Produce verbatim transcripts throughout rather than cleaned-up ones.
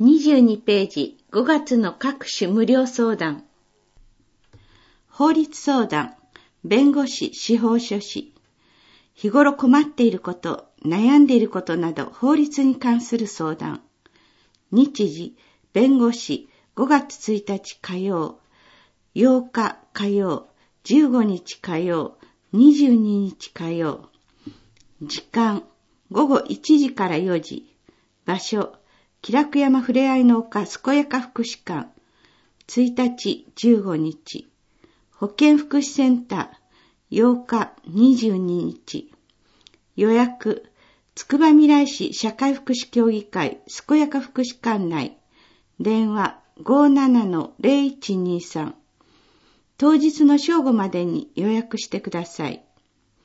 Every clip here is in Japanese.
にじゅうにページ、ごがつの各種無料相談。法律相談、弁護士、司法書士。日頃困っていること、悩んでいることなど法律に関する相談。日時、弁護士、ごがつついたち火曜、ようか火曜、じゅうごにち火曜、にじゅうににち火曜。時間、ごごいちじからよじ。場所、喜楽山ふれあいの丘健やか福祉館。ついたちじゅうごにち。保健福祉センター、ようかにじゅうににち。予約、つくばみらい市社会福祉協議会健やか福祉館内。電話 ごーななのゼロいちにさん。当日の正午までに予約してください。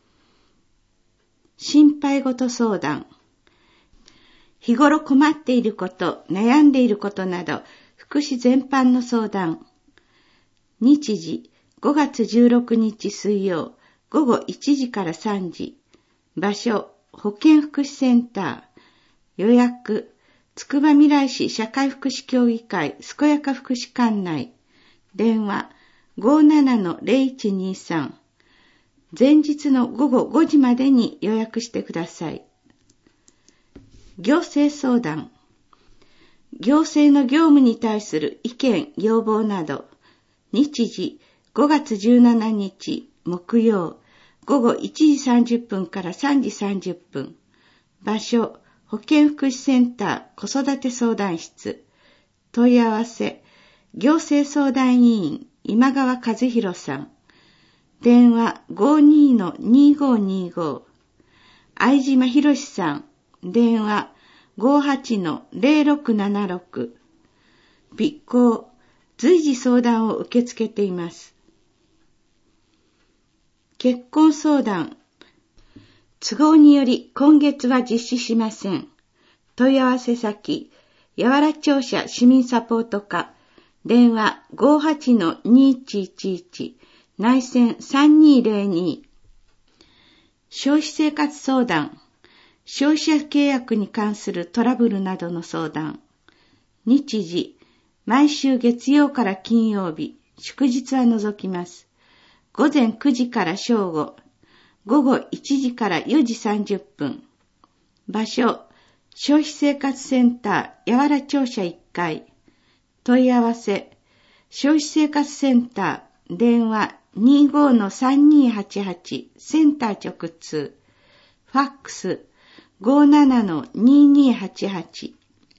心配事相談。日頃困っていること、悩んでいることなど、福祉全般の相談。日時、ごがつじゅうろくにち水曜、ごごいちじからさんじ。場所、保健福祉センター。予約、つくばみらい市社会福祉協議会健やか福祉館内。電話、ごーななのゼロいちにさん。前日のごごごじまでに予約してください。行政相談。行政の業務に対する意見、要望など。日時、ごがつじゅうしちにち木曜、ごごいちじさんじゅっぷんからさんじさんじゅっぷん。場所、保健福祉センター子育て相談室。問い合わせ、行政相談委員今川和弘さん。電話 ごーにーのにーごーにーごー。相島博さん。電話 ごーはちのゼロろくななろく。備考、随時相談を受け付けています。結婚相談。都合により今月は実施しません。問い合わせ先、八原庁舎市民サポート課。電話 ごーはちのにーいちいちいち。内線さんにーゼロに。消費生活相談。消費者契約に関するトラブルなどの相談。日時、毎週月曜から金曜日、祝日は除きます。ごぜんくじから正午、ごごいちじからよじさんじゅっぷん。場所、消費生活センター八原庁舎いっかい。問い合わせ、消費生活センター、電話 にーごーのさんにーはちはち、センター直通。ファックス、ごーななのにーにーはちはち。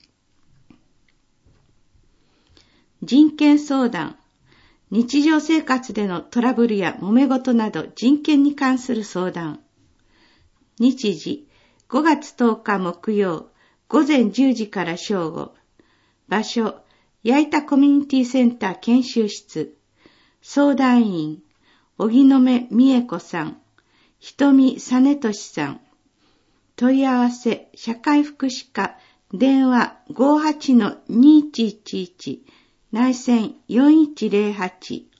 人権相談。日常生活でのトラブルや揉め事など人権に関する相談。日時、ごがつとおか木曜、ごぜんじゅうじから正午。場所、矢板コミュニティセンター研修室。相談員、荻野目美恵子さん、瞳実俊さん。問い合わせ、社会福祉課、電話 ごーはちのにーいちいちいち、内線よんいちゼロはち。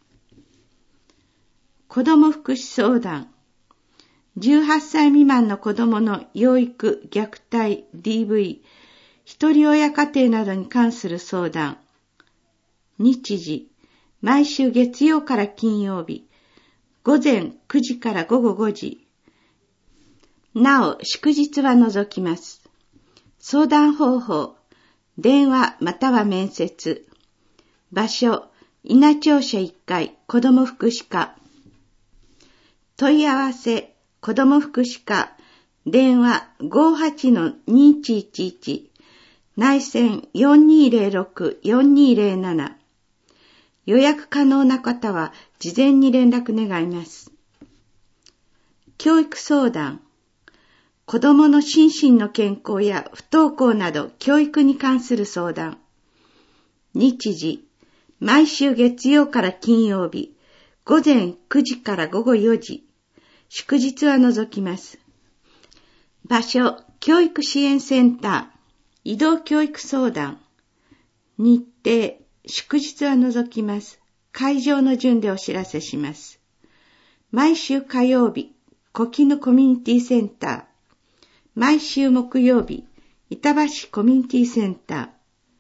子ども福祉相談。じゅうはっさい未満の子どもの養育、虐待、ディーブイ、一人親家庭などに関する相談。日時、毎週月曜から金曜日、ごぜんくじからごごごじ。なお、祝日は除きます。相談方法、電話または面接。場所、稲庁舎いっかい子ども福祉課。問い合わせ、子ども福祉課、電話 ごーはちのにーいちいちいち、内線よんにーゼロろくよんにーゼロなな。予約可能な方は事前に連絡願います。教育相談。子どもの心身の健康や不登校など教育に関する相談。日時、毎週月曜から金曜日、ごぜんくじからごごよじ。祝日は除きます。場所、教育支援センター、移動教育相談。日程、祝日は除きます。会場の順でお知らせします。毎週火曜日、小絹コミュニティセンター。毎週木曜日、板橋コミュニティセンター。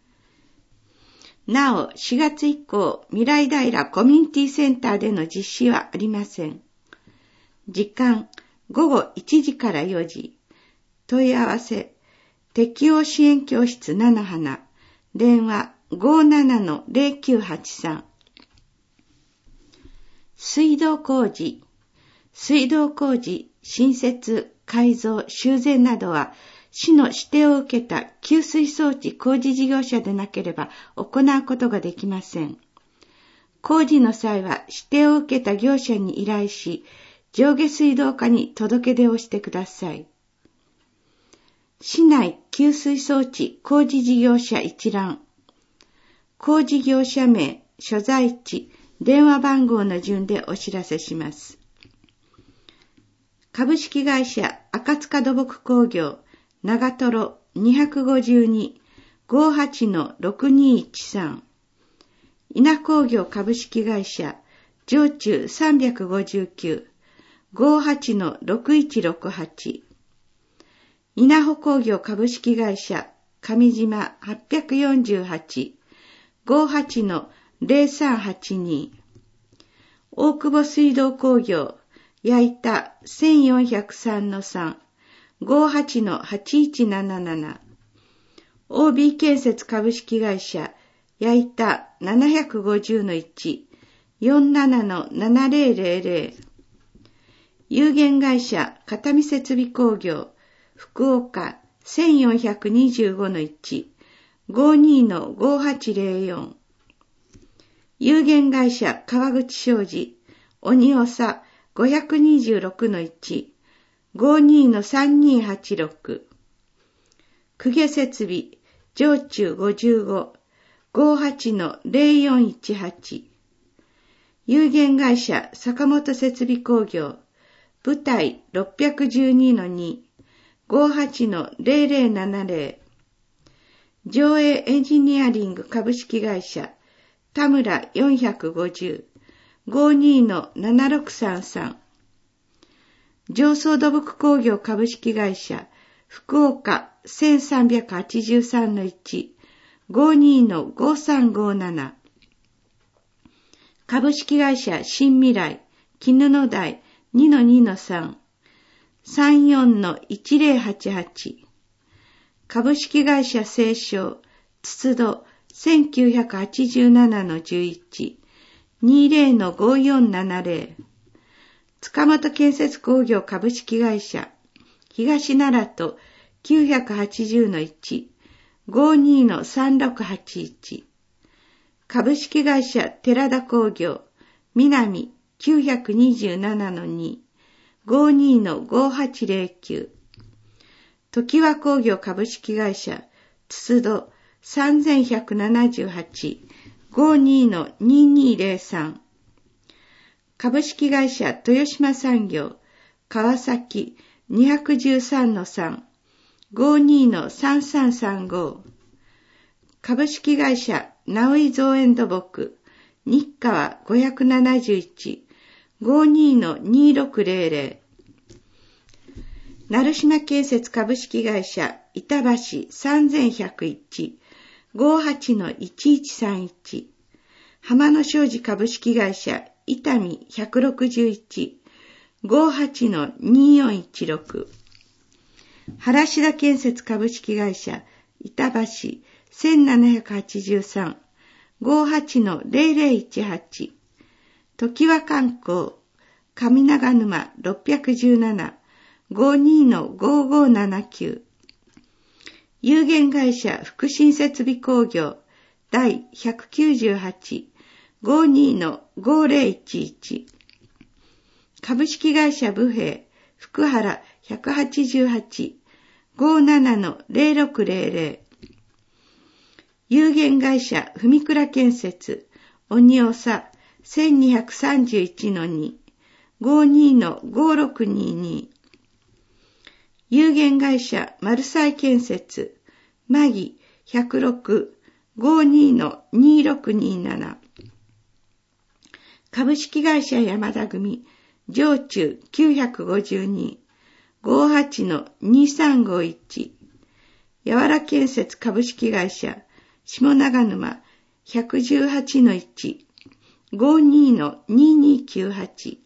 なお、しがつ以降、未来平コミュニティセンターでの実施はありません。時間、ごごいちじからよじ。問い合わせ、適応支援教室菜の花。電話 ごーななのゼロきゅうはちさん。水道工事。水道工事、新設、改造、修繕などは、市の指定を受けた給水装置工事事業者でなければ行うことができません。工事の際は指定を受けた業者に依頼し、上下水道課に届け出をしてください。市内給水装置工事事業者一覧。工事業者名、所在地、電話番号の順でお知らせします。株式会社赤塚土木工業長瀞にごに ごはちのろくにいちさん。稲工業株式会社上中さんごきゅう ごはちのろくいちろくはち。稲穂工業株式会社上島はっぴゃくよんじゅうはち ごはちのゼロさんはちに。大久保水道工業矢板せんよんひゃくさんのさん ごはちのはちいちなななな。オービー 建設株式会社矢板ななごぜろのいち よんななのななぜろぜろぜろ。有限会社片見設備工業福岡せんよんひゃくにじゅうごのいち ごにのごはちぜろよん。有限会社川口商事鬼長ごひゃくにじゅうろくのいち ごにのさんにはちろく。公家設備上中ごじゅうご ごはちのゼロよんいちはち。有限会社坂本設備工業舞台ろっぴゃくじゅうにのに ごはちのゼロゼロななゼロ。上映エンジニアリング株式会社田村よんひゃくごじゅう ごにのななろくさんさん。上総土木工業株式会社福岡せんさんびゃくはちじゅうさんのいち ごにのごさんごなな。株式会社新未来絹野台にのにのさん さんよんのいちぜろはちはち。株式会社西商筒戸せんきゅうひゃくはちじゅうななのじゅういち にぜろのごよんななぜろ。塚本建設工業株式会社東奈良都きゅうひゃくはちじゅうのいち ごにのさんろくはちいち。株式会社寺田工業南きゅうひゃくにじゅうななのに ごにのごはちぜろきゅう。常盤工業株式会社筒戸さんぜんひゃくななじゅうはち ごにのににぜろさん。株式会社豊島産業川崎にいちさんのさん ごにのさんさんさんご。株式会社直井造園土木日川ごひゃくななじゅういち ごにのにろくぜろぜろ。成島建設株式会社板橋さんぜんひゃくいち ごはちのいちいちさんいち。浜野商事株式会社伊丹ひゃくろくじゅういち ごはちのによんいちろく。原田建設株式会社板橋せんななひゃくはちじゅうさん ごはちのゼロゼロいちはち。常盤観光上長沼ろっぴゃくじゅうなな ごにのごごななきゅう。有限会社福新設備工業第ひゃくきゅうじゅうはち ごにのごぜろいちいち。株式会社武平福原ひゃくはちじゅうはち ごななのゼロろくぜろぜろ。有限会社文倉建設鬼長せんにひゃくさんじゅういちのに ごにのごろくにに。有限会社マルサイ建設マギひゃくろく ごにのにろくになな。株式会社山田組上中きゅうひゃくごじゅうに ごはちのにさんごいち。やわら建設株式会社下長沼いちいちはちのいち、ごにのににきゅうはち。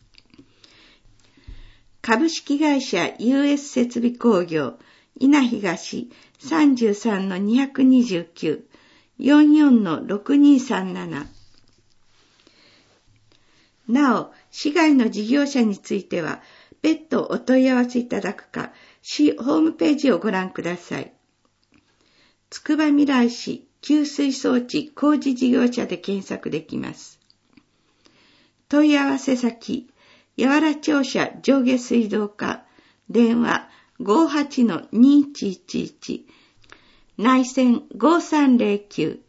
株式会社 ユーエス 設備工業稲東 さんじゅうさんのにひゃくにじゅうきゅう、よんじゅうよんのろくにさんなな。なお、市外の事業者については、別途お問い合わせいただくか、市ホームページをご覧ください。つくばみらい市給水装置工事事業者で検索できます。問い合わせ先、八原庁舎上下水道課、電話 ごーはちのにいちいちいち、内線ごーさんぜろきゅう、